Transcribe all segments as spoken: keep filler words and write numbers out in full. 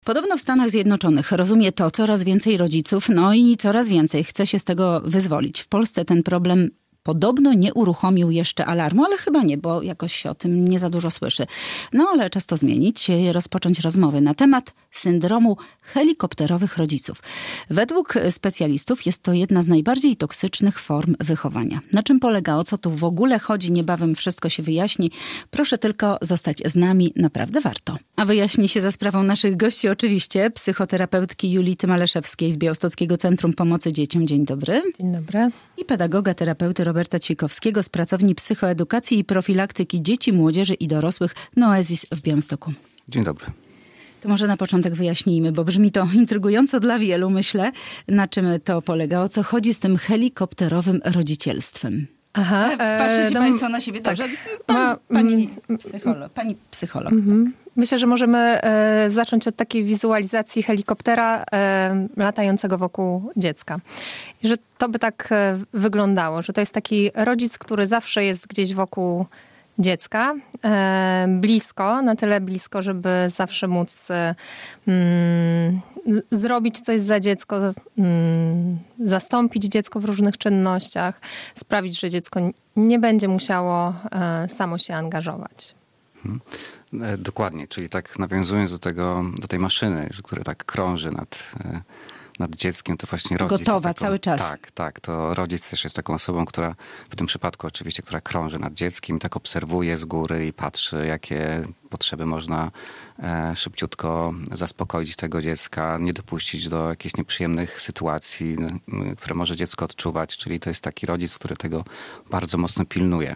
Podobno w Stanach Zjednoczonych rozumie to coraz więcej rodziców, no i coraz więcej chce się z tego wyzwolić. W Polsce ten problem podobno nie uruchomił jeszcze alarmu, ale chyba nie, bo jakoś się o tym nie za dużo słyszy. No ale czas to zmienić, rozpocząć rozmowy na temat syndromu helikopterowych rodziców. Według specjalistów jest to jedna z najbardziej toksycznych form wychowania. Na czym polega, o co tu w ogóle chodzi, niebawem wszystko się wyjaśni. Proszę tylko zostać z nami, naprawdę warto. A wyjaśni się za sprawą naszych gości oczywiście psychoterapeutki Julity Maleszewskiej z Białostockiego Centrum Pomocy Dzieciom. Dzień dobry. Dzień dobry. I pedagoga terapeuty Roberta Ćwikowskiego z pracowni psychoedukacji i profilaktyki dzieci, młodzieży i dorosłych Noezis w Białymstoku. Dzień dobry. To może na początek wyjaśnijmy, bo brzmi to intrygująco dla wielu, myślę, na czym to polega, o co chodzi z tym helikopterowym rodzicielstwem. Aha. E, Patrzcie e, Państwo na siebie. Tak. Dobrze. Pani, pani psycholog. Pani psycholog mhm. tak. Myślę, że możemy e, zacząć od takiej wizualizacji helikoptera e, latającego wokół dziecka. I że to by tak e, wyglądało, że to jest taki rodzic, który zawsze jest gdzieś wokół dziecka, e, blisko, na tyle blisko, żeby zawsze móc e, mm, zrobić coś za dziecko, mm, zastąpić dziecko w różnych czynnościach, sprawić, że dziecko nie będzie musiało e, samo się angażować. Hmm. Dokładnie, czyli tak nawiązując do tego, do tej maszyny, która tak krąży nad, nad dzieckiem, to właśnie rodzic gotowa jest taką, cały czas. Tak, tak, to rodzic też jest taką osobą, która w tym przypadku oczywiście, która krąży nad dzieckiem, tak obserwuje z góry i patrzy, jakie potrzeby można e, szybciutko zaspokoić tego dziecka, nie dopuścić do jakichś nieprzyjemnych sytuacji, m, które może dziecko odczuwać, czyli to jest taki rodzic, który tego bardzo mocno pilnuje.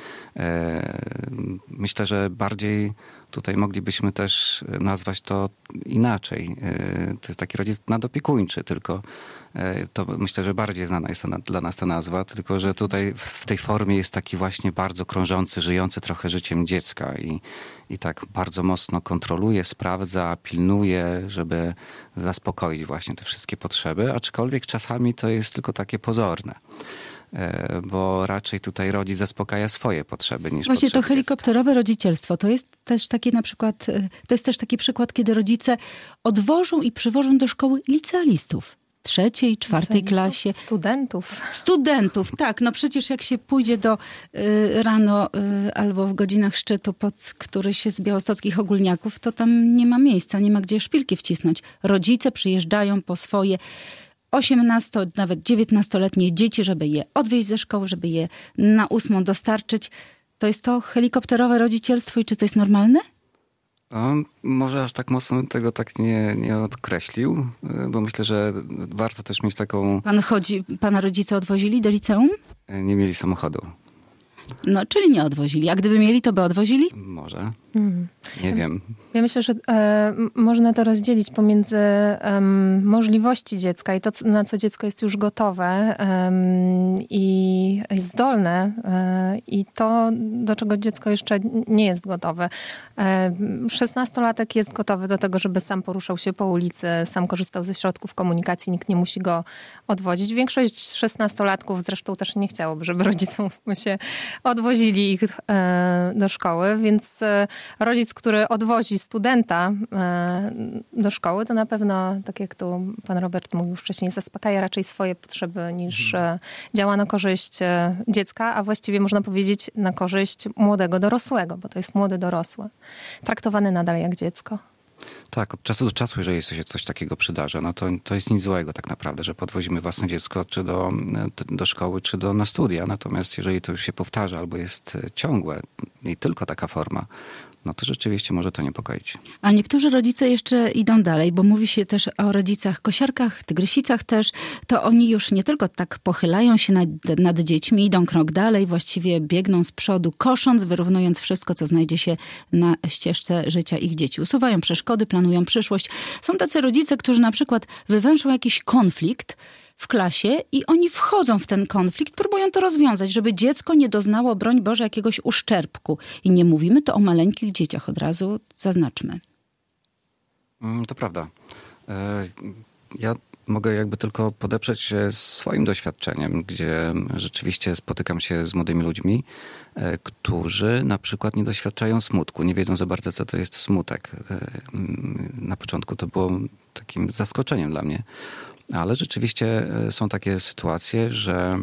Myślę, że bardziej tutaj moglibyśmy też nazwać to inaczej. To jest taki rodzic nadopiekuńczy, tylko to myślę, że bardziej znana jest dla nas ta nazwa, tylko że tutaj w tej formie jest taki właśnie bardzo krążący, żyjący trochę życiem dziecka i, i tak bardzo mocno kontroluje, sprawdza, pilnuje, żeby zaspokoić właśnie te wszystkie potrzeby, aczkolwiek czasami to jest tylko takie pozorne. Bo raczej tutaj rodzic zaspokaja swoje potrzeby niż Właśnie potrzeby to helikopterowe dziecka. rodzicielstwo to jest też taki na przykład, to jest też taki przykład, kiedy rodzice odwożą i przywożą do szkoły licealistów. Trzeciej, czwartej klasie. Studentów. Studentów, tak. No przecież jak się pójdzie do y, rano y, albo w godzinach szczytu pod któryś z białostockich ogólniaków, to tam nie ma miejsca, nie ma gdzie szpilki wcisnąć. Rodzice przyjeżdżają po swoje osiemnasto, nawet dziewiętnastoletnie dzieci, żeby je odwieźć ze szkoły, żeby je na ósmą dostarczyć. To jest to helikopterowe rodzicielstwo i czy to jest normalne? On może aż tak mocno tego tak nie, nie odkreślił, bo myślę, że warto też mieć taką... Pan chodzi, pana rodzice odwozili do liceum? Nie mieli samochodu. No, czyli nie odwozili. A gdyby mieli, to by odwozili? Może. Hmm. Nie wiem. Ja myślę, że e, można to rozdzielić pomiędzy em, możliwości dziecka i to, na co dziecko jest już gotowe em, i jest zdolne e, i to, do czego dziecko jeszcze nie jest gotowe. E, szesnastolatek jest gotowy do tego, żeby sam poruszał się po ulicy, sam korzystał ze środków komunikacji, nikt nie musi go odwozić. Większość szesnastolatków zresztą też nie chciałoby, żeby rodziców się odwozili ich e, do szkoły, więc e, rodzic, który odwozi studenta e, do szkoły, to na pewno, tak jak tu pan Robert mówił wcześniej, zaspokaja raczej swoje potrzeby niż e, działa na korzyść e, dziecka, a właściwie można powiedzieć na korzyść młodego dorosłego, bo to jest młody dorosły, traktowany nadal jak dziecko. Tak, od czasu do czasu, jeżeli się coś takiego przydarza, no to, to jest nic złego tak naprawdę, że podwozimy własne dziecko czy do, do szkoły, czy do, na studia. Natomiast jeżeli to już się powtarza albo jest ciągłe i tylko taka forma, no to rzeczywiście może to niepokoić. A niektórzy rodzice jeszcze idą dalej, bo mówi się też o rodzicach kosiarkach, tygrysicach też, to oni już nie tylko tak pochylają się nad, nad dziećmi, idą krok dalej, właściwie biegną z przodu, kosząc, wyrównując wszystko, co znajdzie się na ścieżce życia ich dzieci. Usuwają przeszkody, planują przyszłość. Są tacy rodzice, którzy na przykład wywęszą jakiś konflikt w klasie i oni wchodzą w ten konflikt, próbują to rozwiązać, żeby dziecko nie doznało, broń Boże, jakiegoś uszczerbku. I nie mówimy to o maleńkich dzieciach, od razu zaznaczmy. To prawda. Ja mogę jakby tylko podeprzeć się swoim doświadczeniem, gdzie rzeczywiście spotykam się z młodymi ludźmi, którzy na przykład nie doświadczają smutku, nie wiedzą za bardzo, co to jest smutek. Na początku to było takim zaskoczeniem dla mnie. Ale rzeczywiście są takie sytuacje, że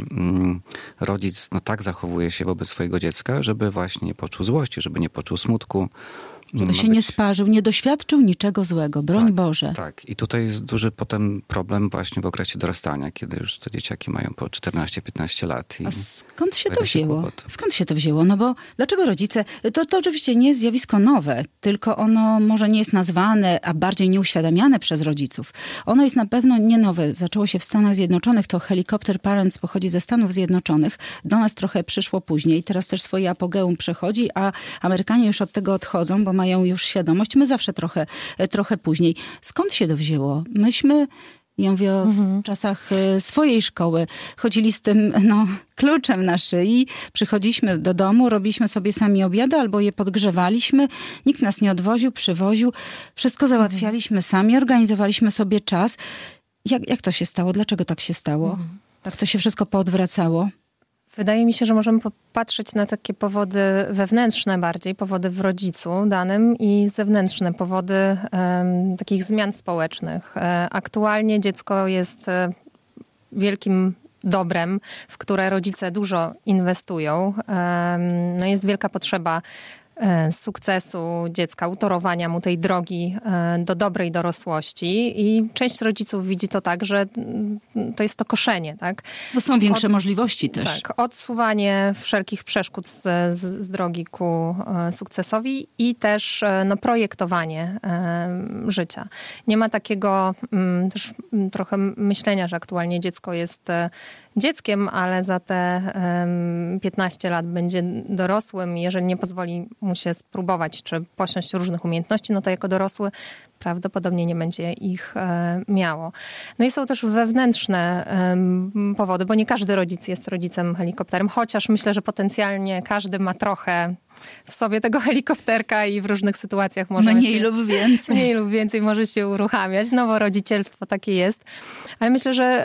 rodzic no, tak zachowuje się wobec swojego dziecka, żeby właśnie nie poczuł złości, żeby nie poczuł smutku. Żeby się być... nie sparzył, nie doświadczył niczego złego, broń tak, Boże. Tak, i tutaj jest duży potem problem właśnie w okresie dorastania, kiedy już te dzieciaki mają po czternaście piętnaście lat. I a skąd się to się wzięło? kłopot. Skąd się to wzięło? No bo dlaczego rodzice... To, to oczywiście nie jest zjawisko nowe, tylko ono może nie jest nazwane, a bardziej nieuświadamiane przez rodziców. Ono jest na pewno nie nowe. Zaczęło się w Stanach Zjednoczonych, to Helicopter Parents pochodzi ze Stanów Zjednoczonych. Do nas trochę przyszło później. Teraz też swoje apogeum przechodzi, a Amerykanie już od tego odchodzą, bo mają już świadomość. My zawsze trochę, trochę później. Skąd się to wzięło? Myśmy, ja mówię o mhm. czasach swojej szkoły, chodzili z tym no, kluczem na szyi. Przychodziliśmy do domu, robiliśmy sobie sami obiady albo je podgrzewaliśmy. Nikt nas nie odwoził, przywoził. Wszystko załatwialiśmy mhm. sami, organizowaliśmy sobie czas. Jak, jak to się stało? Dlaczego tak się stało? Mhm. Tak to się wszystko poodwracało? Wydaje mi się, że możemy popatrzeć na takie powody wewnętrzne bardziej, powody w rodzicu danym i zewnętrzne powody um, takich zmian społecznych. E, aktualnie dziecko jest e, wielkim dobrem, w które rodzice dużo inwestują. E, no jest wielka potrzeba sukcesu dziecka, utorowania mu tej drogi do dobrej dorosłości i część rodziców widzi to tak, że to jest to koszenie, tak? Bo są większe Od, możliwości też. Tak, odsuwanie wszelkich przeszkód z, z, z drogi ku sukcesowi i też no, projektowanie um, życia. Nie ma takiego um, też um, trochę myślenia, że aktualnie dziecko jest dzieckiem, ale za te um, piętnaście lat będzie dorosłym. Jeżeli nie pozwoli mu się spróbować, czy posiąść różnych umiejętności, no to jako dorosły prawdopodobnie nie będzie ich e, miało. No i są też wewnętrzne e, powody, bo nie każdy rodzic jest rodzicem helikopterem, chociaż myślę, że potencjalnie każdy ma trochę w sobie tego helikopterka i w różnych sytuacjach może mniej się, lub więcej. Mniej lub więcej może się uruchamiać. No bo rodzicielstwo takie jest. Ale myślę, że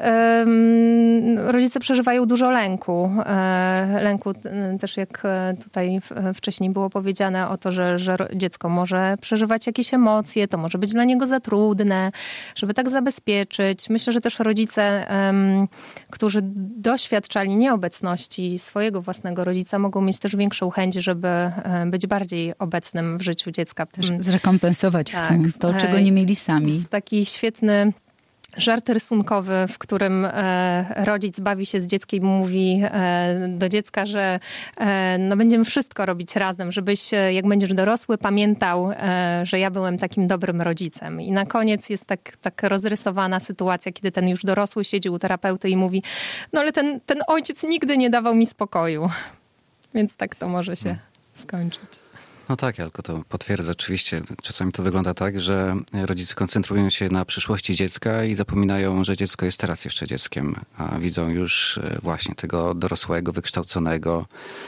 um, rodzice przeżywają dużo lęku. E, lęku też jak tutaj w, wcześniej było powiedziane o to, że, że dziecko może przeżywać jakieś emocje, to może być dla niego za trudne, żeby tak zabezpieczyć. Myślę, że też rodzice, um, którzy doświadczali nieobecności swojego własnego rodzica, mogą mieć też większą chęć, żeby być bardziej obecnym w życiu dziecka. Też zrekompensować tak. w tym to, czego nie mieli sami. Jest taki świetny żart rysunkowy, w którym e, rodzic bawi się z dzieckiem i mówi e, do dziecka, że e, no będziemy wszystko robić razem, żebyś, jak będziesz dorosły, pamiętał, e, że ja byłem takim dobrym rodzicem. I na koniec jest tak, tak rozrysowana sytuacja, kiedy ten już dorosły siedzi u terapeuty i mówi, no ale ten, ten ojciec nigdy nie dawał mi spokoju. Więc tak to może się skończyć. No tak, Jelko, to potwierdza oczywiście. Czasami to wygląda tak, że rodzice koncentrują się na przyszłości dziecka i zapominają, że dziecko jest teraz jeszcze dzieckiem, a widzą już właśnie tego dorosłego, wykształconego.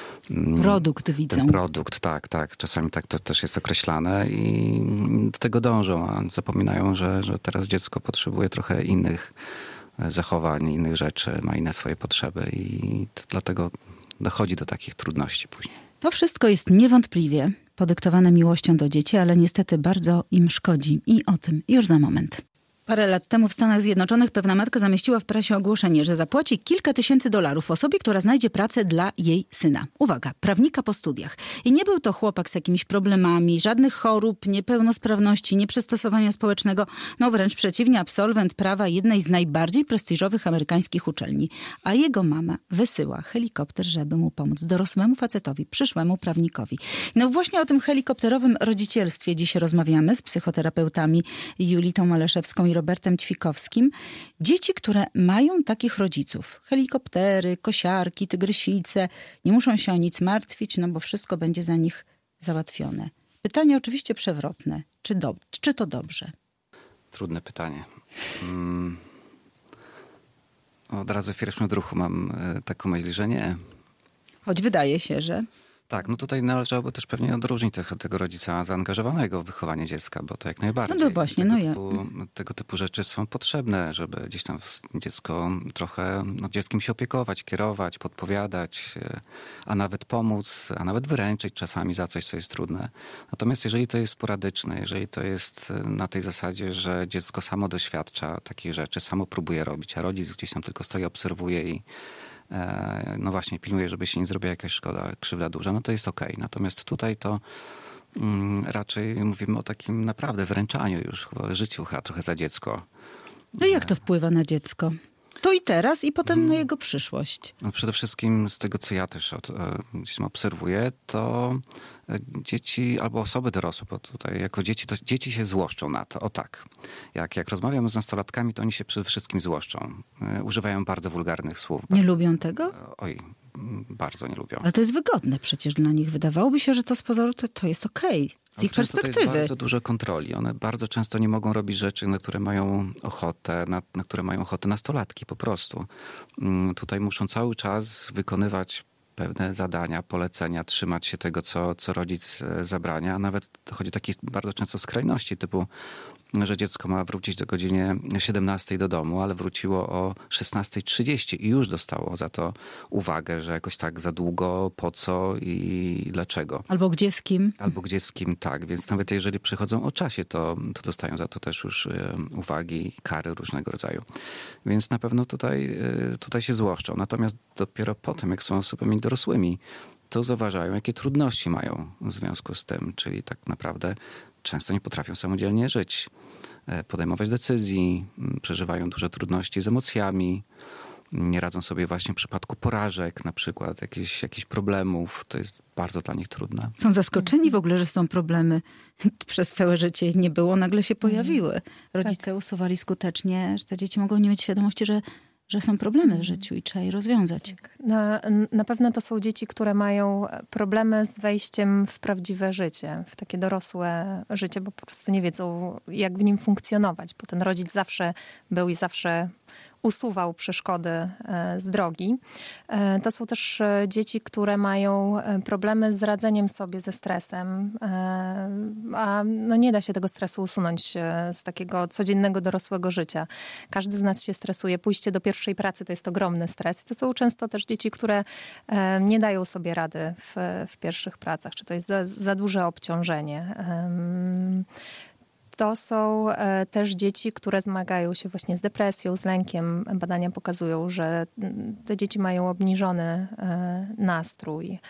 Produkt widzą. Ten produkt, tak, tak. Czasami tak to też jest określane i do tego dążą, a zapominają, że, że teraz dziecko potrzebuje trochę innych zachowań, innych rzeczy, ma inne swoje potrzeby i to dlatego dochodzi do takich trudności później. To wszystko jest niewątpliwie podyktowane miłością do dzieci, ale niestety bardzo im szkodzi. I o tym już za moment. Parę lat temu w Stanach Zjednoczonych pewna matka zamieściła w prasie ogłoszenie, że zapłaci kilka tysięcy dolarów osobie, która znajdzie pracę dla jej syna. Uwaga, prawnika po studiach. I nie był to chłopak z jakimiś problemami, żadnych chorób, niepełnosprawności, nieprzystosowania społecznego. No wręcz przeciwnie, absolwent prawa jednej z najbardziej prestiżowych amerykańskich uczelni. A jego mama wysyła helikopter, żeby mu pomóc dorosłemu facetowi, przyszłemu prawnikowi. No właśnie o tym helikopterowym rodzicielstwie dziś rozmawiamy z psychoterapeutami Julitą Maleszewską i Robertem Ćwikowskim. Dzieci, które mają takich rodziców, helikoptery, kosiarki, tygrysice, nie muszą się o nic martwić, no bo wszystko będzie za nich załatwione. Pytanie oczywiście przewrotne. Czy, do, czy to dobrze? Trudne pytanie. Hmm. Od razu w pierwszym odruchu mam taką myśl, że nie. Choć wydaje się, że... Tak, no tutaj należałoby też pewnie odróżnić tego, tego rodzica zaangażowanego w wychowanie dziecka, bo to jak najbardziej. No to właśnie, tego, no ja... typu, tego typu rzeczy są potrzebne, żeby gdzieś tam dziecko trochę, no dzieckiem się opiekować, kierować, podpowiadać, a nawet pomóc, a nawet wyręczyć czasami za coś, co jest trudne. Natomiast jeżeli to jest sporadyczne, jeżeli to jest na tej zasadzie, że dziecko samo doświadcza takich rzeczy, samo próbuje robić, a rodzic gdzieś tam tylko stoi, obserwuje i no właśnie pilnuje, żeby się nie zrobiła jakaś szkoda, krzywda duża, no to jest okej. Natomiast tutaj to mm, raczej mówimy o takim naprawdę wręczaniu już, chyba życiu chyba trochę za dziecko. No i jak to wpływa na dziecko? Tu i teraz i potem na jego przyszłość. No przede wszystkim z tego, co ja też od, gdzieś tam obserwuję, to dzieci albo osoby dorosłe, bo tutaj jako dzieci, to dzieci się złoszczą na to. O tak. Jak, jak rozmawiam z nastolatkami, to oni się przede wszystkim złoszczą. Używają bardzo wulgarnych słów. Nie lubią tego? Oj, bardzo nie lubią. Ale to jest wygodne przecież dla nich. Wydawałoby się, że to z pozoru to, to jest okej. Z ich perspektywy. To jest bardzo dużo kontroli. One bardzo często nie mogą robić rzeczy, na które mają ochotę, na, na które mają ochotę nastolatki po prostu. Tutaj muszą cały czas wykonywać pewne zadania, polecenia, trzymać się tego, co, co rodzic zabrania. A nawet dochodzi do takich bardzo często skrajności, typu że dziecko ma wrócić do godziny siedemnastej do domu, ale wróciło o szesnasta trzydzieści i już dostało za to uwagę, że jakoś tak za długo, po co i dlaczego. Albo gdzie z kim. Albo gdzie z kim, tak. Więc nawet jeżeli przychodzą o czasie, to, to dostają za to też już uwagi i kary różnego rodzaju. Więc na pewno tutaj, tutaj się złoszczą. Natomiast dopiero potem, jak są osobami dorosłymi, to zauważają, jakie trudności mają w związku z tym. Czyli tak naprawdę często nie potrafią samodzielnie żyć, podejmować decyzji, przeżywają duże trudności z emocjami, nie radzą sobie właśnie w przypadku porażek, na przykład jakichś, jakichś problemów. To jest bardzo dla nich trudne. Są zaskoczeni w ogóle, że są problemy. Przez całe życie nie było, nagle się pojawiły. Rodzice tak. usuwali skutecznie, że te dzieci mogą nie mieć świadomości, że że są problemy w życiu i trzeba je rozwiązać. Na, na pewno to są dzieci, które mają problemy z wejściem w prawdziwe życie, w takie dorosłe życie, bo po prostu nie wiedzą, jak w nim funkcjonować, bo ten rodzic zawsze był i zawsze usuwał przeszkody z drogi. To są też dzieci, które mają problemy z radzeniem sobie ze stresem, a no nie da się tego stresu usunąć z takiego codziennego dorosłego życia. Każdy z nas się stresuje. Pójście do pierwszej pracy to jest ogromny stres. To są często też dzieci, które nie dają sobie rady w, w pierwszych pracach, czy to jest za, za duże obciążenie. To są też dzieci, które zmagają się właśnie z depresją, z lękiem. Badania pokazują, że te dzieci mają obniżony nastrój.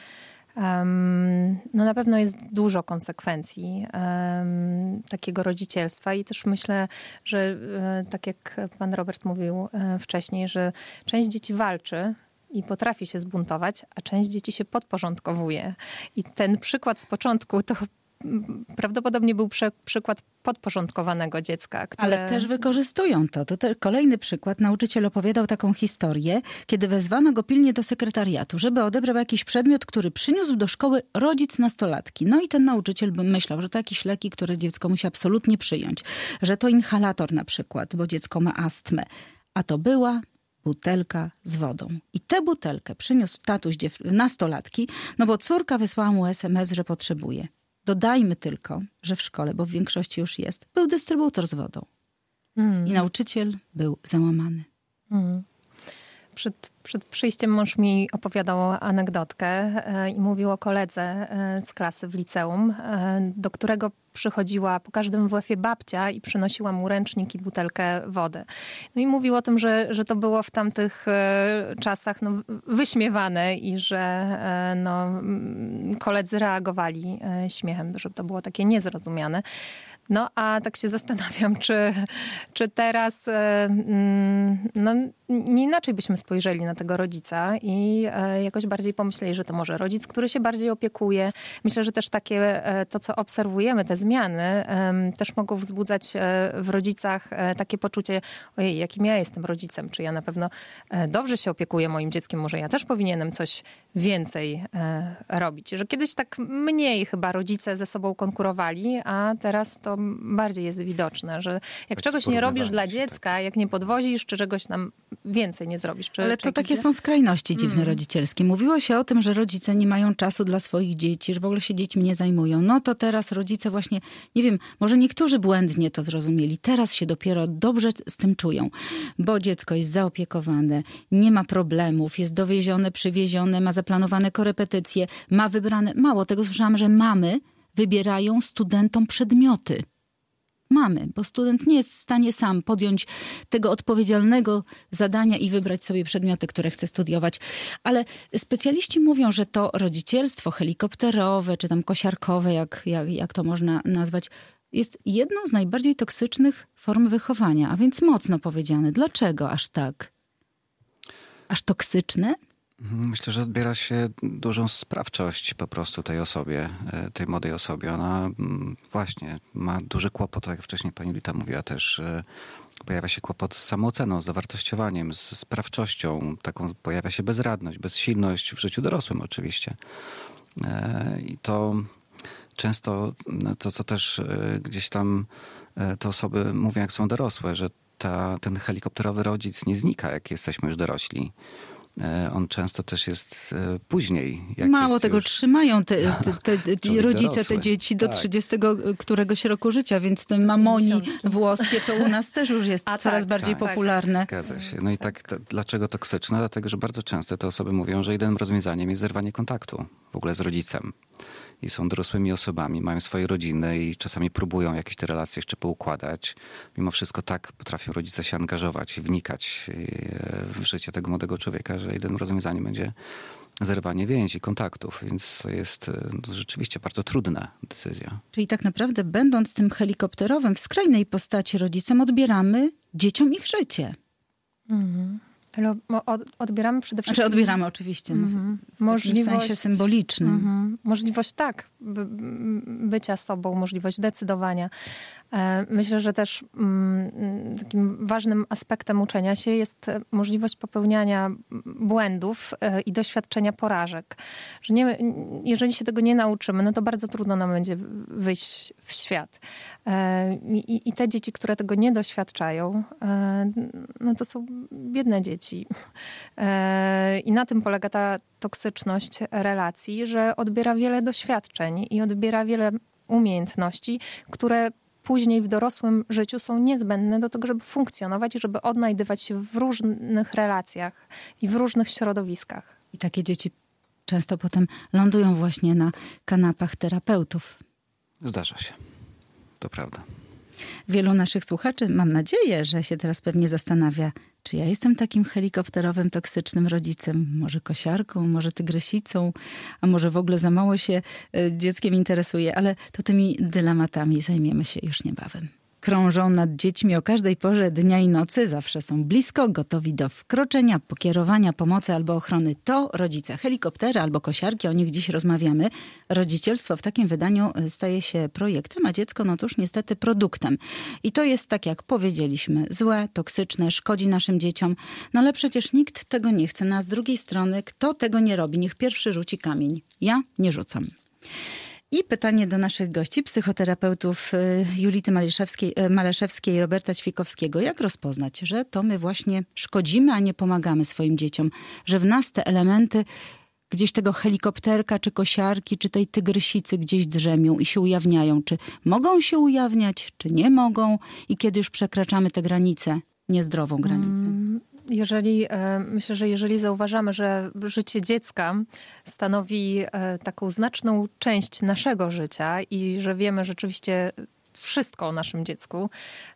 No na pewno jest dużo konsekwencji takiego rodzicielstwa i też myślę, że tak jak pan Robert mówił wcześniej, że część dzieci walczy i potrafi się zbuntować, a część dzieci się podporządkowuje. I ten przykład z początku to prawdopodobnie był prze, przykład podporządkowanego dziecka. Które... Ale też wykorzystują to. To te, kolejny przykład. Nauczyciel opowiadał taką historię, kiedy wezwano go pilnie do sekretariatu, żeby odebrał jakiś przedmiot, który przyniósł do szkoły rodzic nastolatki. No i ten nauczyciel by myślał, że to jakieś leki, które dziecko musi absolutnie przyjąć. Że to inhalator na przykład, bo dziecko ma astmę. A to była butelka z wodą. I tę butelkę przyniósł tatuś dziew- nastolatki, no bo córka wysłała mu es em es, że potrzebuje. Dodajmy tylko, że w szkole, bo w większości już jest, był dystrybutor z wodą. Mm. I nauczyciel był załamany. Mm. Przed, przed przyjściem mąż mi opowiadał anegdotkę e, i mówił o koledze e, z klasy w liceum, e, do którego przychodziła po każdym W F-ie babcia i przynosiła mu ręcznik i butelkę wody. No i mówił o tym, że, że to było w tamtych e, czasach no, wyśmiewane i że e, no, koledzy reagowali e, śmiechem, że to było takie niezrozumiane. No a tak się zastanawiam, czy, czy teraz e, no, nie inaczej byśmy spojrzeli na tego rodzica i e, jakoś bardziej pomyśleli, że to może rodzic, który się bardziej opiekuje. Myślę, że też takie e, to, co obserwujemy, te zmiany e, też mogą wzbudzać e, w rodzicach e, takie poczucie, ojej, jakim ja jestem rodzicem, czy ja na pewno e, dobrze się opiekuję moim dzieckiem, może ja też powinienem coś więcej e, robić. Że kiedyś tak mniej chyba rodzice ze sobą konkurowali, a teraz to bardziej jest widoczne, że jak czegoś nie robisz dla dziecka, tak. jak nie podwozisz, czy czegoś tam więcej nie zrobisz. Czy, Ale czy to jakieś... takie są skrajności dziwne mm. rodzicielskie. Mówiło się o tym, że rodzice nie mają czasu dla swoich dzieci, że w ogóle się dziećmi nie zajmują. No to teraz rodzice właśnie, nie wiem, może niektórzy błędnie to zrozumieli. Teraz się dopiero dobrze z tym czują, bo dziecko jest zaopiekowane, nie ma problemów, jest dowiezione, przywiezione, ma zaplanowane korepetycje, ma wybrane... Mało tego, słyszałam, że mamy wybierają studentom przedmioty. Mamy, bo student nie jest w stanie sam podjąć tego odpowiedzialnego zadania i wybrać sobie przedmioty, które chce studiować. Ale specjaliści mówią, że to rodzicielstwo helikopterowe, czy tam kosiarkowe, jak, jak, jak to można nazwać, jest jedną z najbardziej toksycznych form wychowania, a więc mocno powiedziane. Dlaczego aż tak? Aż toksyczne? Myślę, że odbiera się dużą sprawczość po prostu tej osobie, tej młodej osobie. Ona właśnie ma duży kłopot, tak jak wcześniej pani Lita mówiła też, pojawia się kłopot z samooceną, z zawartościowaniem, z sprawczością, taką pojawia się bezradność, bezsilność w życiu dorosłym oczywiście. I to często, to co też gdzieś tam te osoby mówią, jak są dorosłe, że ta, ten helikopterowy rodzic nie znika, jak jesteśmy już dorośli. On często też jest później. Jak Mało jest tego, już... trzymają te, te, te, te rodzice, dorosły. te dzieci do tak. trzydziestego któregoś roku życia, więc te mamoni włoskie to u nas też już jest A coraz tak, bardziej tak. popularne. Zgadza się. No i tak, to, dlaczego toksyczne? Dlatego, że bardzo często te osoby mówią, że jedynym rozwiązaniem jest zerwanie kontaktu w ogóle z rodzicem. I są dorosłymi osobami, mają swoje rodziny i czasami próbują jakieś te relacje jeszcze poukładać. Mimo wszystko tak potrafią rodzice się angażować i wnikać w życie tego młodego człowieka, że jedynym rozwiązaniem będzie zerwanie więzi, kontaktów. Więc to jest no, rzeczywiście bardzo trudna decyzja. Czyli tak naprawdę będąc tym helikopterowym w skrajnej postaci rodzicem, odbieramy dzieciom ich życie. Mhm. Ale odbieramy przede wszystkim... Znaczy odbieramy oczywiście, no, mm-hmm. w, w możliwość, takim sensie symbolicznym. Mm-hmm. Możliwość tak, by, bycia sobą, możliwość decydowania. Myślę, że też mm, takim ważnym aspektem uczenia się jest możliwość popełniania błędów i doświadczenia porażek. Że nie, jeżeli się tego nie nauczymy, no to bardzo trudno nam będzie wyjść w świat. I, i te dzieci, które tego nie doświadczają, no to są biedne dzieci. I na tym polega ta toksyczność relacji, że odbiera wiele doświadczeń i odbiera wiele umiejętności, które później w dorosłym życiu są niezbędne do tego, żeby funkcjonować i żeby odnajdywać się w różnych relacjach i w różnych środowiskach. I takie dzieci często potem lądują właśnie na kanapach terapeutów. Zdarza się. To prawda. Wielu naszych słuchaczy, mam nadzieję, że się teraz pewnie zastanawia, czy ja jestem takim helikopterowym, toksycznym rodzicem, może kosiarką, może tygrysicą, a może w ogóle za mało się dzieckiem interesuję, ale to tymi dylematami zajmiemy się już niebawem. Krążą nad dziećmi o każdej porze dnia i nocy, zawsze są blisko, gotowi do wkroczenia, pokierowania, pomocy albo ochrony. To rodzice helikoptery albo kosiarki, o nich dziś rozmawiamy. Rodzicielstwo w takim wydaniu staje się projektem, a dziecko no cóż niestety produktem. I to jest tak jak powiedzieliśmy, złe, toksyczne, szkodzi naszym dzieciom, no ale przecież nikt tego nie chce. No a z drugiej strony, kto tego nie robi, niech pierwszy rzuci kamień. Ja nie rzucam. I pytanie do naszych gości, psychoterapeutów Julity Maleszewskiej, Maleszewskiej i Roberta Ćwikowskiego. Jak rozpoznać, że to my właśnie szkodzimy, a nie pomagamy swoim dzieciom? Że w nas te elementy gdzieś tego helikopterka, czy kosiarki, czy tej tygrysicy gdzieś drzemią i się ujawniają. Czy mogą się ujawniać, czy nie mogą? I kiedy już przekraczamy tę granicę, niezdrową granicę? Mm. Jeżeli, myślę, że jeżeli zauważamy, że życie dziecka stanowi taką znaczną część naszego życia i że wiemy rzeczywiście wszystko o naszym dziecku,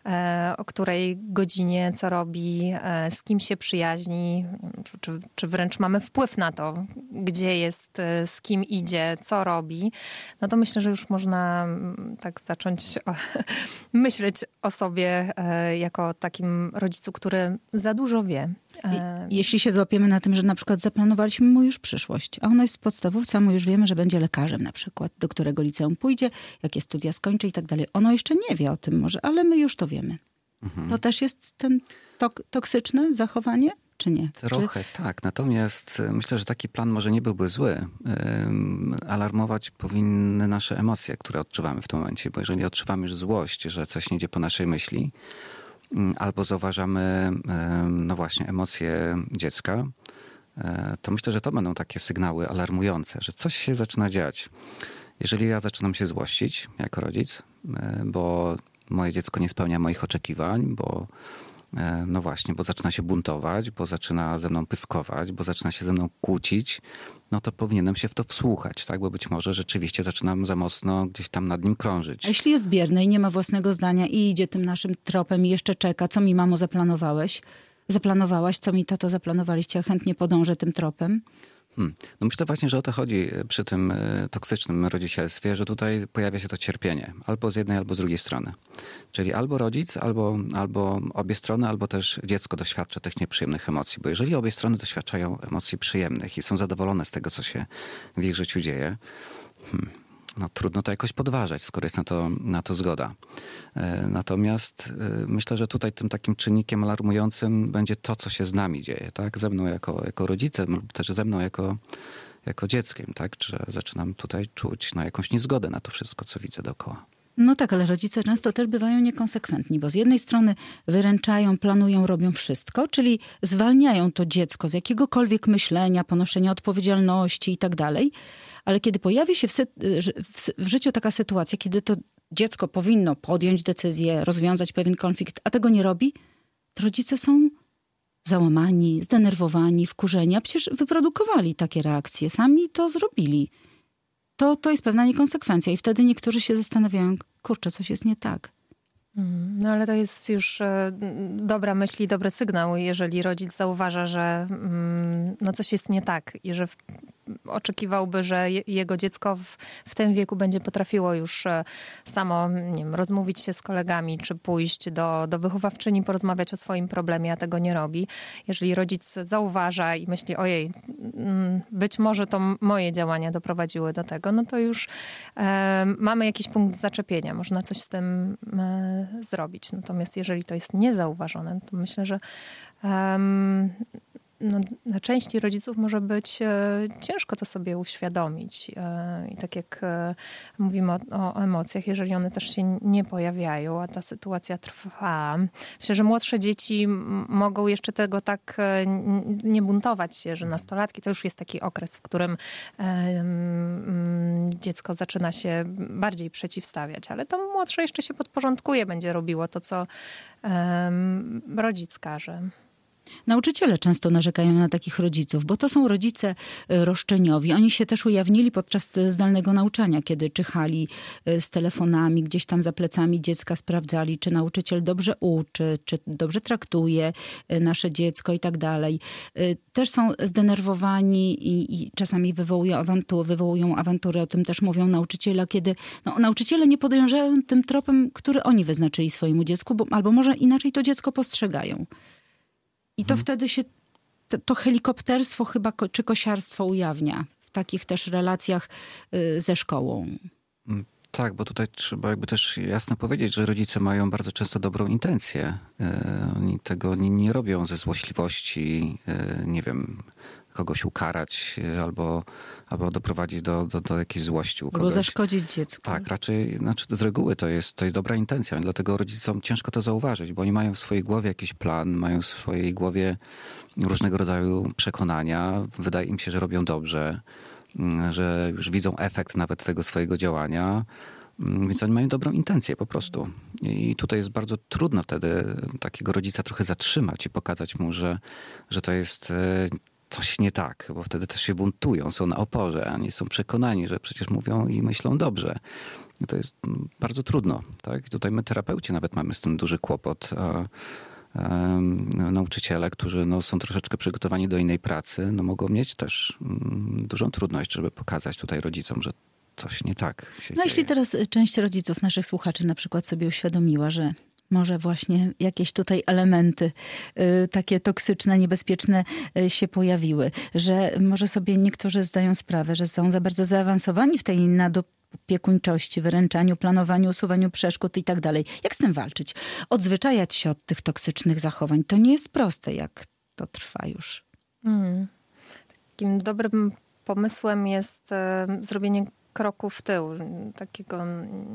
o której godzinie, co robi, z kim się przyjaźni, czy, czy wręcz mamy wpływ na to, gdzie jest, z kim idzie, co robi, no to myślę, że już można tak zacząć o, myśleć o sobie jako takim rodzicu, który za dużo wie. Jeśli się złapiemy na tym, że na przykład zaplanowaliśmy mu już przyszłość, a ono jest w podstawówce, a my już wiemy, że będzie lekarzem na przykład, do którego liceum pójdzie, jakie studia skończy i tak dalej. Ono jeszcze nie wie o tym może, ale my już to wiemy. Mhm. To też jest ten tok- toksyczne zachowanie? czy nie? Trochę czy... tak, natomiast myślę, że taki plan może nie byłby zły. Ym, alarmować powinny nasze emocje, które odczuwamy w tym momencie, bo jeżeli odczuwamy już złość, że coś nie idzie po naszej myśli, ym, albo zauważamy, ym, no właśnie, emocje dziecka, y, to myślę, że to będą takie sygnały alarmujące, że coś się zaczyna dziać. Jeżeli ja zaczynam się złościć jako rodzic, y, bo moje dziecko nie spełnia moich oczekiwań, bo no właśnie, bo zaczyna się buntować, bo zaczyna ze mną pyskować, bo zaczyna się ze mną kłócić, no to powinienem się w to wsłuchać, tak? Bo być może rzeczywiście zaczynam za mocno gdzieś tam nad nim krążyć. A jeśli jest bierny i nie ma własnego zdania i idzie tym naszym tropem i jeszcze czeka, co mi, mamo, zaplanowałeś? Zaplanowałaś, co mi, tato, zaplanowaliście? Ja chętnie podążę tym tropem. Hmm. No myślę właśnie, że o to chodzi przy tym y, toksycznym rodzicielstwie, że tutaj pojawia się to cierpienie. Albo z jednej, albo z drugiej strony. Czyli albo rodzic, albo, albo obie strony, albo też dziecko doświadcza tych nieprzyjemnych emocji. Bo jeżeli obie strony doświadczają emocji przyjemnych i są zadowolone z tego, co się w ich życiu dzieje, hmm. no trudno to jakoś podważać, skoro jest na to, na to zgoda. Natomiast myślę, że tutaj tym takim czynnikiem alarmującym będzie to, co się z nami dzieje, tak? Ze mną jako, jako rodzicem lub też ze mną jako, jako dzieckiem, tak? Że zaczynam tutaj czuć no, jakąś niezgodę na to wszystko, co widzę dookoła. No tak, ale rodzice często też bywają niekonsekwentni, bo z jednej strony wyręczają, planują, robią wszystko, czyli zwalniają to dziecko z jakiegokolwiek myślenia, ponoszenia odpowiedzialności i tak dalej, ale kiedy pojawi się w, sy- w, w życiu taka sytuacja, kiedy to dziecko powinno podjąć decyzję, rozwiązać pewien konflikt, a tego nie robi, to rodzice są załamani, zdenerwowani, wkurzeni, a przecież wyprodukowali takie reakcje, sami to zrobili. To, to jest pewna niekonsekwencja i wtedy niektórzy się zastanawiają, kurczę, coś jest nie tak. No ale to jest już e, dobra myśl i dobry sygnał, jeżeli rodzic zauważa, że mm, no coś jest nie tak i że w, oczekiwałby, że je, jego dziecko w, w tym wieku będzie potrafiło już e, samo, nie wiem, rozmówić się z kolegami, czy pójść do, do wychowawczyni, porozmawiać o swoim problemie, a tego nie robi. Jeżeli rodzic zauważa i myśli, ojej, mm, być może to moje działania doprowadziły do tego, no to już e, mamy jakiś punkt zaczepienia. Można coś z tym e, zrobić. Natomiast jeżeli to jest niezauważone, to myślę, że um, no, dla części rodziców może być e, ciężko to sobie uświadomić. E, I tak jak e, mówimy o, o emocjach, jeżeli one też się nie pojawiają, a ta sytuacja trwa. Myślę, że młodsze dzieci m- mogą jeszcze tego tak e, nie buntować się, że nastolatki to już jest taki okres, w którym e, m, dziecko zaczyna się bardziej przeciwstawiać, ale to młodsze jeszcze się podporządkuje, będzie robiło to, co e, rodzic każe. Nauczyciele często narzekają na takich rodziców, bo to są rodzice roszczeniowi. Oni się też ujawnili podczas zdalnego nauczania, kiedy czyhali z telefonami, gdzieś tam za plecami dziecka sprawdzali, czy nauczyciel dobrze uczy, czy dobrze traktuje nasze dziecko i tak dalej. Też są zdenerwowani i, i czasami wywołują awantury, wywołują awantury, o tym też mówią nauczyciele, kiedy no, nauczyciele nie podążają tym tropem, który oni wyznaczyli swojemu dziecku, bo, albo może inaczej to dziecko postrzegają. I to hmm. wtedy się to, to helikopterstwo chyba ko, czy kosiarstwo ujawnia w takich też relacjach y, ze szkołą. Tak, bo tutaj trzeba jakby też jasno powiedzieć, że rodzice mają bardzo często dobrą intencję. Y, oni tego nie, nie robią ze złośliwości, y, nie wiem, kogoś ukarać y, albo, albo doprowadzić do, do, do jakiejś złości u kogoś. Albo zaszkodzić dziecku. Tak, raczej znaczy z reguły to jest, to jest dobra intencja. Dlatego rodzicom ciężko to zauważyć, bo oni mają w swojej głowie jakiś plan, mają w swojej głowie różnego rodzaju przekonania. Wydaje im się, że robią dobrze, że już widzą efekt nawet tego swojego działania. Więc oni mają dobrą intencję po prostu. I tutaj jest bardzo trudno wtedy takiego rodzica trochę zatrzymać i pokazać mu, że, że to jest coś nie tak, bo wtedy też się buntują, są na oporze, a nie są przekonani, że przecież mówią i myślą dobrze. I to jest bardzo trudno. Tak? I tutaj my terapeuci nawet mamy z tym duży kłopot. A, a, nauczyciele, którzy no, są troszeczkę przygotowani do innej pracy, no, mogą mieć też mm, dużą trudność, żeby pokazać tutaj rodzicom, że coś nie tak się No dzieje. jeśli teraz część rodziców, naszych słuchaczy na przykład sobie uświadomiła, że może właśnie jakieś tutaj elementy y, takie toksyczne, niebezpieczne y, się pojawiły, że może sobie niektórzy zdają sprawę, że są za bardzo zaawansowani w tej nadopiekuńczości, wyręczaniu, planowaniu, usuwaniu przeszkód i tak dalej. Jak z tym walczyć? Odzwyczajać się od tych toksycznych zachowań. To nie jest proste, jak to trwa już. Mm. Takim dobrym pomysłem jest e, zrobienie kroku w tył, takiego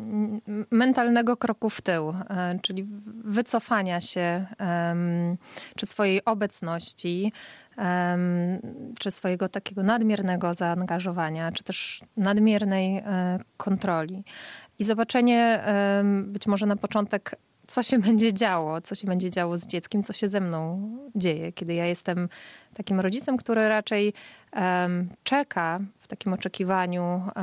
mentalnego kroku w tył, e, czyli wycofania się e, czy swojej obecności, e, czy swojego takiego nadmiernego zaangażowania, czy też nadmiernej e, kontroli. I zobaczenie e, być może na początek, co się będzie działo, co się będzie działo z dzieckiem, co się ze mną dzieje, kiedy ja jestem takim rodzicem, który raczej um, czeka w takim oczekiwaniu,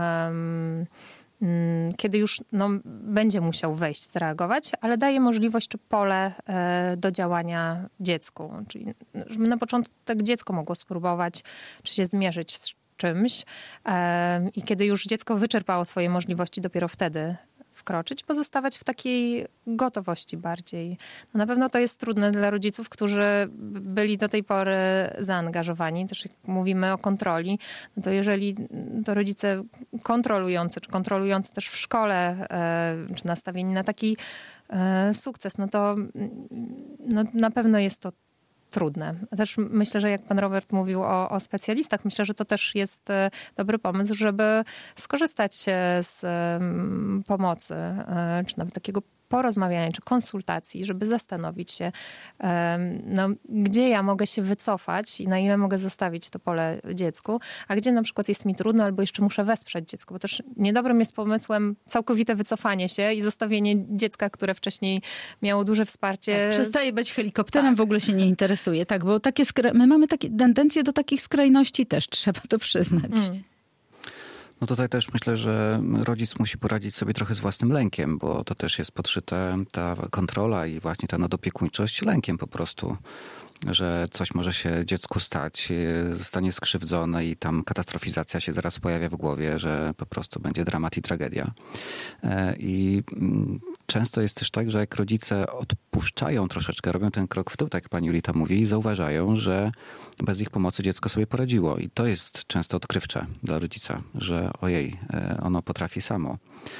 um, um, kiedy już no, będzie musiał wejść, zareagować, ale daje możliwość czy pole e, do działania dziecku. Czyli żeby na początek dziecko mogło spróbować, czy się zmierzyć z czymś e, i kiedy już dziecko wyczerpało swoje możliwości, dopiero wtedy wkroczyć, pozostawać w takiej gotowości bardziej. No na pewno to jest trudne dla rodziców, którzy byli do tej pory zaangażowani. Też jak mówimy o kontroli, no to jeżeli to rodzice kontrolujący, czy kontrolujący też w szkole, e, czy nastawieni na taki e, sukces, no to no na pewno jest to trudne. Też myślę, że jak pan Robert mówił o, o specjalistach, myślę, że to też jest dobry pomysł, żeby skorzystać z um, pomocy, e, czy nawet takiego porozmawiania, czy konsultacji, żeby zastanowić się, um, no, gdzie ja mogę się wycofać i na ile mogę zostawić to pole dziecku, a gdzie na przykład jest mi trudno, albo jeszcze muszę wesprzeć dziecko, bo też niedobrym jest pomysłem całkowite wycofanie się i zostawienie dziecka, które wcześniej miało duże wsparcie. Tak, przestaje być helikopterem, tak. W ogóle się nie interesuje, tak, bo takie skra- my mamy takie tendencje do takich skrajności też, trzeba to przyznać. Mm. No tutaj też myślę, że rodzic musi poradzić sobie trochę z własnym lękiem, bo to też jest podszyte ta kontrola i właśnie ta nadopiekuńczość lękiem po prostu, że coś może się dziecku stać, zostanie skrzywdzone i tam katastrofizacja się zaraz pojawia w głowie, że po prostu będzie dramat i tragedia. I często jest też tak, że jak rodzice odpuszczają troszeczkę, robią ten krok w tył, tak jak pani Julita mówi, i zauważają, że bez ich pomocy dziecko sobie poradziło. I to jest często odkrywcze dla rodzica, że ojej, ono potrafi samo.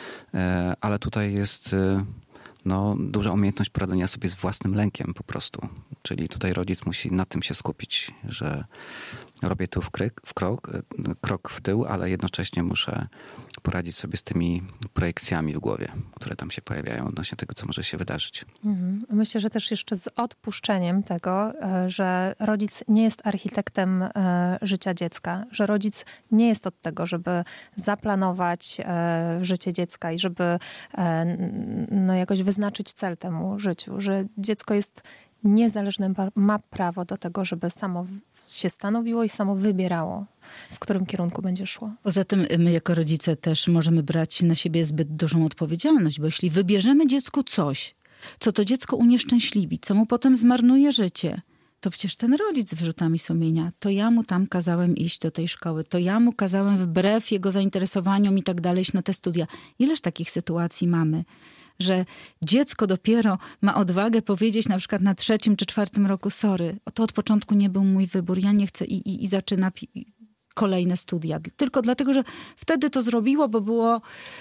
Ale tutaj jest no, duża umiejętność poradzenia sobie z własnym lękiem po prostu. Czyli tutaj rodzic musi na tym się skupić, że robię tu w, kryk, w krok, krok w tył, ale jednocześnie muszę poradzić sobie z tymi projekcjami w głowie, które tam się pojawiają odnośnie tego, co może się wydarzyć. Mhm. Myślę, że też jeszcze z odpuszczeniem tego, że rodzic nie jest architektem życia dziecka, że rodzic nie jest od tego, żeby zaplanować życie dziecka i żeby no, jakoś wyznaczyć cel temu życiu, że dziecko jest niezależne, ma prawo do tego, żeby samo się stanowiło i samo wybierało, w którym kierunku będzie szło. Poza tym my jako rodzice też możemy brać na siebie zbyt dużą odpowiedzialność, bo jeśli wybierzemy dziecku coś, co to dziecko unieszczęśliwi, co mu potem zmarnuje życie, to przecież ten rodzic z wyrzutami sumienia, to ja mu tam kazałem iść do tej szkoły, to ja mu kazałem wbrew jego zainteresowaniom i tak dalej iść na te studia. Ileż takich sytuacji mamy? Że dziecko dopiero ma odwagę powiedzieć na przykład na trzecim czy czwartym roku sorry, to od początku nie był mój wybór, ja nie chcę i, i, i zaczyna pi- kolejne studia. Tylko dlatego, że wtedy to zrobiło, bo było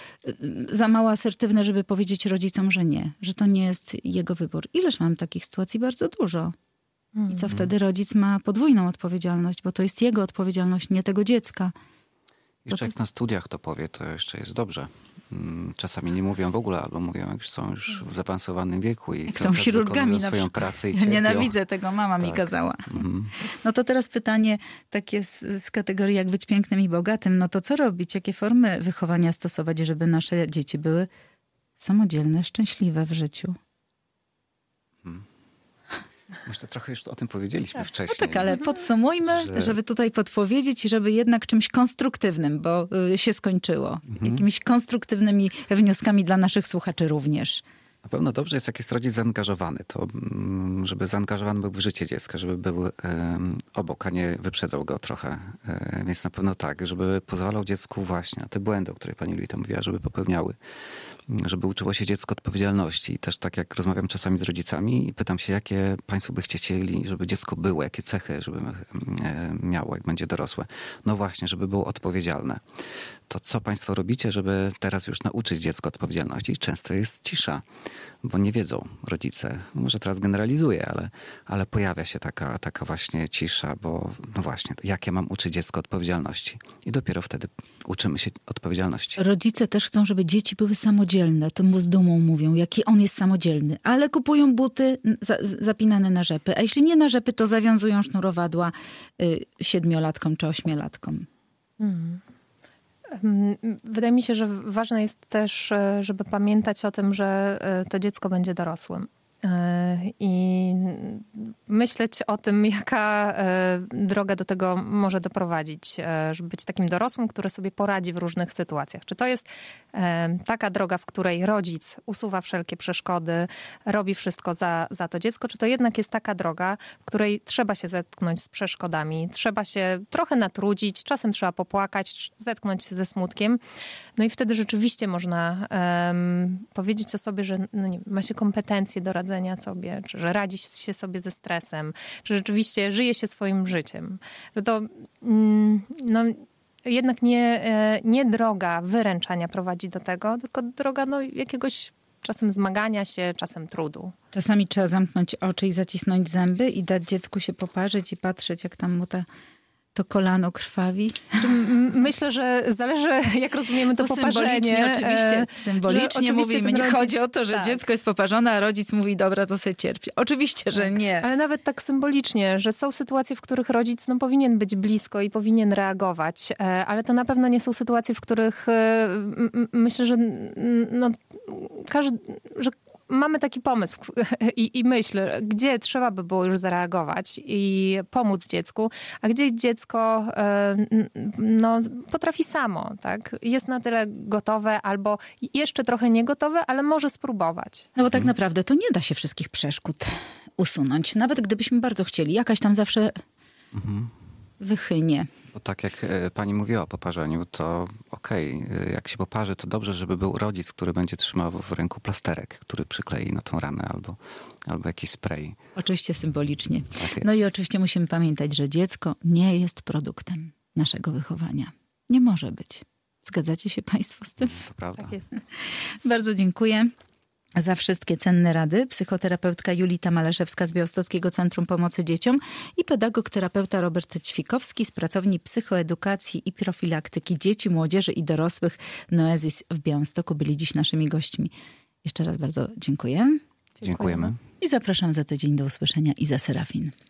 za mało asertywne, żeby powiedzieć rodzicom, że nie, że to nie jest jego wybór. Ileż mam takich sytuacji? Bardzo dużo. I co wtedy rodzic ma podwójną odpowiedzialność, bo to jest jego odpowiedzialność, nie tego dziecka. Jeszcze jak na studiach to powie, to jeszcze jest dobrze. Czasami nie mówią w ogóle, albo mówią, jak są już w zaawansowanym wieku i jak są chirurgami na swoją pracę i ja nienawidzę tego, mama tak. mi kazała. Mm. No to teraz pytanie takie z, z kategorii jak być pięknym i bogatym. No to co robić? Jakie formy wychowania stosować, żeby nasze dzieci były samodzielne, szczęśliwe w życiu? Hmm. Myślę, trochę już o tym powiedzieliśmy tak. wcześniej. No tak, ale podsumujmy, że... żeby tutaj podpowiedzieć i żeby jednak czymś konstruktywnym, bo y, się skończyło. Mhm. Jakimiś konstruktywnymi wnioskami dla naszych słuchaczy również. Na pewno dobrze jest, jak jest rodzic zaangażowany, to żeby zaangażowany był w życie dziecka, żeby był um, obok, a nie wyprzedzał go trochę. Um, więc na pewno tak, żeby pozwalał dziecku właśnie na te błędy, o których pani Julita mówiła, żeby popełniały. Żeby uczyło się dziecko odpowiedzialności. I też tak jak rozmawiam czasami z rodzicami i pytam się, jakie państwo by chcieli, żeby dziecko było, jakie cechy, żeby miało, jak będzie dorosłe. No właśnie, żeby było odpowiedzialne. To co państwo robicie, żeby teraz już nauczyć dziecko odpowiedzialności? Często jest cisza, bo nie wiedzą rodzice. Może teraz generalizuję, ale, ale pojawia się taka, taka właśnie cisza, bo no właśnie, jak ja mam uczyć dziecko odpowiedzialności? I dopiero wtedy uczymy się odpowiedzialności. Rodzice też chcą, żeby dzieci były samodzielne. To mu z dumą mówią, jaki on jest samodzielny. Ale kupują buty za, zapinane na rzepy. A jeśli nie na rzepy, to zawiązują sznurowadła y, siedmiolatkom czy ośmiolatkom. Hmm. Wydaje mi się, że ważne jest też, żeby pamiętać o tym, że to dziecko będzie dorosłym. I myśleć o tym, jaka droga do tego może doprowadzić, żeby być takim dorosłym, który sobie poradzi w różnych sytuacjach. Czy to jest taka droga, w której rodzic usuwa wszelkie przeszkody, robi wszystko za, za to dziecko, czy to jednak jest taka droga, w której trzeba się zetknąć z przeszkodami, trzeba się trochę natrudzić, czasem trzeba popłakać, zetknąć się ze smutkiem. No i wtedy rzeczywiście można um, powiedzieć o sobie, że no nie, ma się kompetencje do radzenia sobie, czy że radzi się sobie ze stresem, czy rzeczywiście żyje się swoim życiem. Że to mm, no, jednak nie, nie droga wyręczania prowadzi do tego, tylko droga no, jakiegoś czasem zmagania się, czasem trudu. Czasami trzeba zamknąć oczy i zacisnąć zęby i dać dziecku się poparzyć i patrzeć, jak tam mu ta to kolano krwawi. Myślę, że zależy, jak rozumiemy to, to poparzenie. Symbolicznie, oczywiście, symbolicznie oczywiście mówimy. Nie rodzic, chodzi o to, że tak. dziecko jest poparzone, a rodzic mówi, dobra, to sobie cierpi. Oczywiście, że tak. nie. Ale nawet tak symbolicznie, że są sytuacje, w których rodzic no, powinien być blisko i powinien reagować, ale to na pewno nie są sytuacje, w których myślę, że no, każdy, że mamy taki pomysł i, i myśl, gdzie trzeba by było już zareagować i pomóc dziecku, a gdzie dziecko no, potrafi samo, tak? Jest na tyle gotowe albo jeszcze trochę niegotowe, ale może spróbować. No bo tak naprawdę to nie da się wszystkich przeszkód usunąć. Nawet gdybyśmy bardzo chcieli. Jakaś tam zawsze mhm. wychynie. Bo tak jak pani mówiła o poparzeniu, to okej, okay, jak się poparzy, to dobrze, żeby był rodzic, który będzie trzymał w ręku plasterek, który przyklei na tą ranę albo, albo jakiś spray. Oczywiście symbolicznie. Tak no i oczywiście musimy pamiętać, że dziecko nie jest produktem naszego wychowania. Nie może być. Zgadzacie się państwo z tym? To prawda. Tak jest. Bardzo dziękuję za wszystkie cenne rady. Psychoterapeutka Julita Maleszewska z Białostockiego Centrum Pomocy Dzieciom i pedagog terapeuta Robert Ćwikowski z pracowni psychoedukacji i profilaktyki dzieci, młodzieży i dorosłych Noezis w Białymstoku byli dziś naszymi gośćmi. Jeszcze raz bardzo dziękuję. Dziękujemy. I zapraszam za tydzień do usłyszenia. Iza Serafin.